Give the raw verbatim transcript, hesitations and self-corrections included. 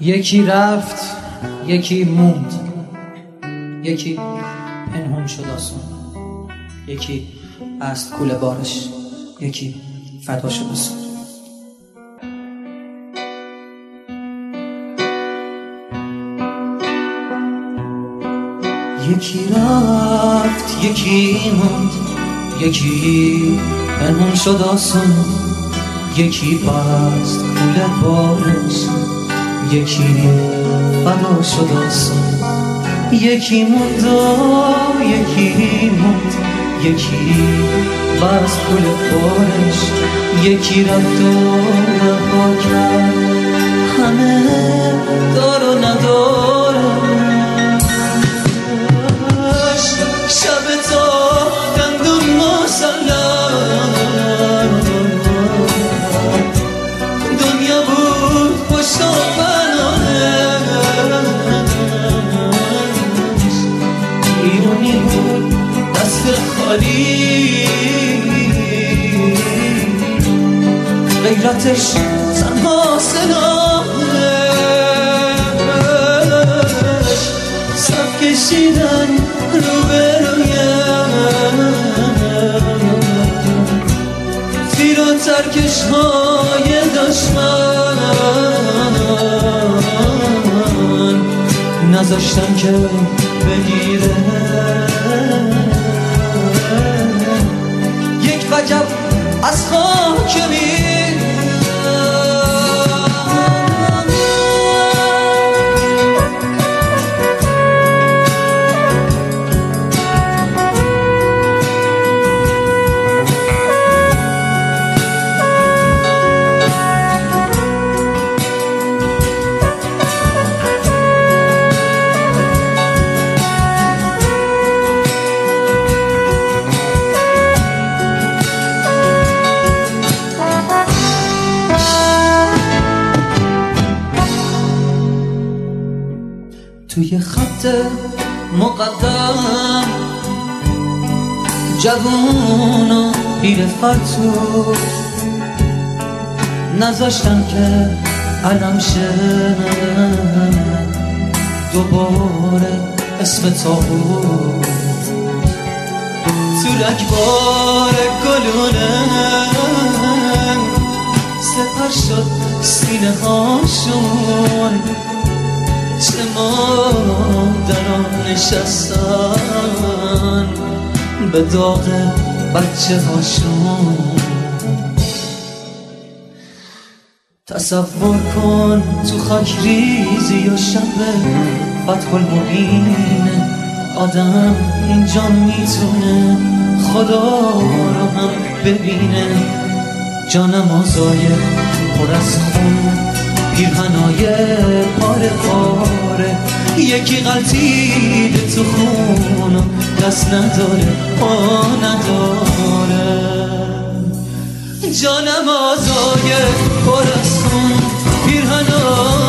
یکی رفت یکی موند، یکی پنهون شد آسون، یکی بست کوله بارش، یکی فدا شد آسون. یکی رفت یکی موند، یکی پنهون شد آسون، یکی بست کوله بارش، یکی فدا شد آسون. یکی موند و یکی موند، یکی بست کوله بارش، یکی رفت و رها کرد همه دار و ندارش. شب تا گندم مسلم دنیا بود پشت و پناهش، ایرانی بود دست خالی، غیرتش تنها سلاحش. صف کشیدن روبرویم، تیر و ترکش های دشمن، نذاشتن که بگیره یک وجب از خاک می. توی خط مقدم جوون و پیر فرتوت نذاشتن که علم شه دوباره اسم تابوت. تو رگبار گلونه سپر شد سینه هاشون، چه مادران نشستن به داغ بچه هاشون. تصور کن تو خاک ریزی و شب فتح المبین آدم اینجا میتونه خدا رو هم ببینه. جانم آزای پر از خون، پیرهنای پاره پاره، یکی غلطیده تو خون و دست نداره پا نداره. جانم آزای پر از خون، پیرهنای